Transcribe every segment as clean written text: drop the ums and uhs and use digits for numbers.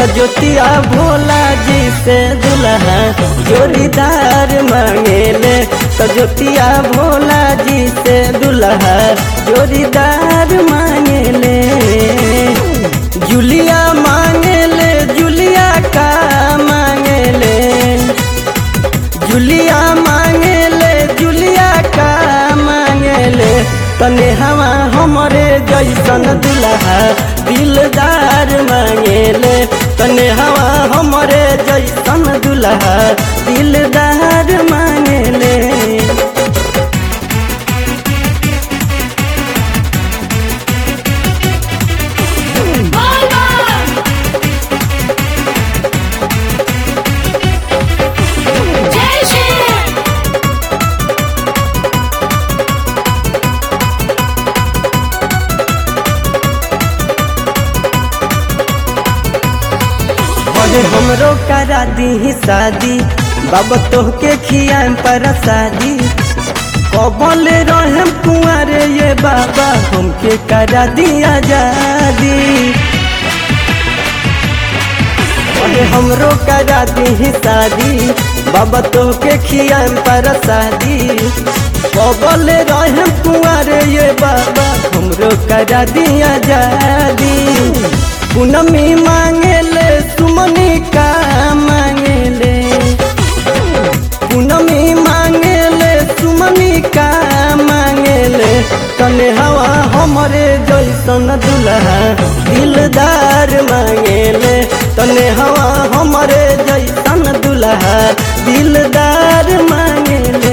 तो ज्योतिया भोला जी से दुल्हा जोड़ीदार मांगेले। तो ज्योतिया भोला जी से दुल्हा जोड़ीदार मांगेले। जुलिया मांगेले जुलिया का मांगेले। जुलिया मांगेले जुलिया का मांगेले। तने हवा हमरे जैसन दुल्हा दिलदार मांगेले। तने हवा हमरे जैसन दुल्हा दिलदार मांगेले। हमरो करा दी शादी बाबा तोहके खियाम पर शादी। कबल रहम कुंवारे ये बाबा हमके करा दिया आजादी। हमरो करा दी शादी बाबा तोहके खियाम पर शादी। कबल रहम कुंवारे ये बाबा हमरो करा दिया आजादी। पूनमी मांगेले सुमनी का मांगेले। पूनमी मांगेले सुमनी का मांगेले। तने हवा हमरे जैसन दुल्हा दिलदार मांगेले। तने हवा हमरे जैसन दुल्हा दिलदार मांगेले।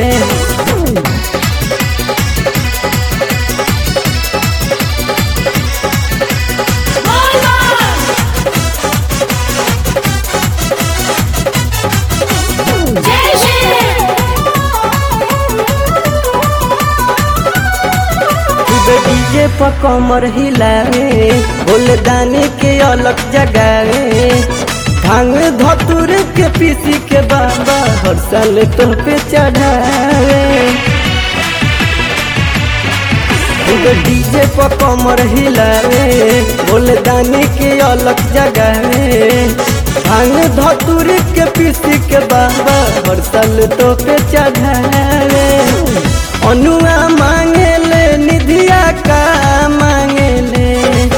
डीजे पर कमर हिलावे फूलदानी के अलग जगावे। भांग धतूर के पीसी के बाबा हर साल तुम पे चढ़ावे। डीजे पर कमर हिलावे फूलदानी के अलग जगावे। भांग धतूर के पीसी के बाबा हर साल तो पे चढ़ावे। अनुआ मांगेले निधिया का मांगेले।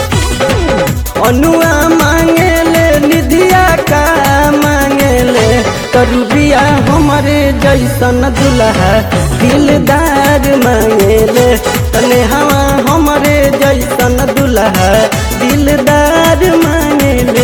अनुआ मांगेले निधिया का मांगेले। तो रुबिया हमारे जैसन दुल्हा दिलदार मांगेले। तने हवा हमारे जैसन दुल्हा दिलदार मांगेले।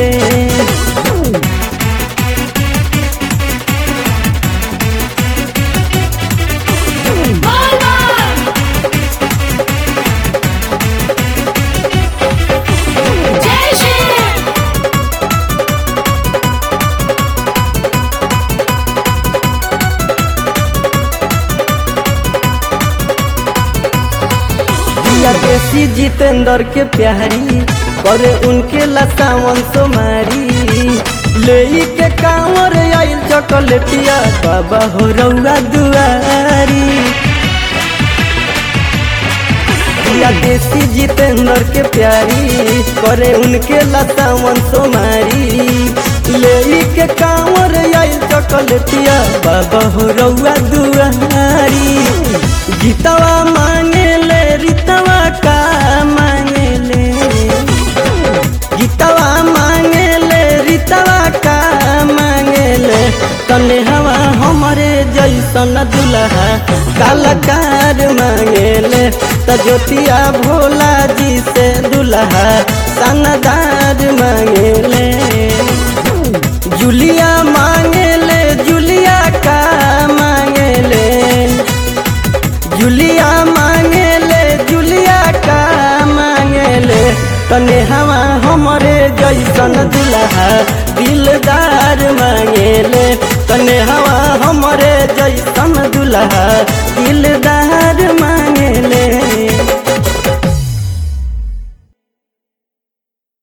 देसी जितेंद्र के प्यारी करे उनके लसावन सोमारी। ले के कांवर आइल चॉकलेटिया बाबा हो रउआ दुआरी। देसी जितेंद्र के प्यारी करे उनके लसावन सोमारी। ले के कांवर आइल चॉकलेटिया बाबा हो रउआ दुआरी। गीतवा मांगेले रीतवा का मांगेले। गीतवा मांगेले रीतवा का मांगेले। तने हवा हमरे जैसन दुल्हा कलाकार मांगेले। तो ज्योतिया भोला जी से दुल्हा शानदार मांगेले। जुलिया मांगेले जुलिया का मांगेले। जुलिया मांगेले जुलिया का मांगेले। तने हवा हमरे जैसन दुल्हा दिलदार मांगेले। तने हवा हमरे जैसन दुल्हा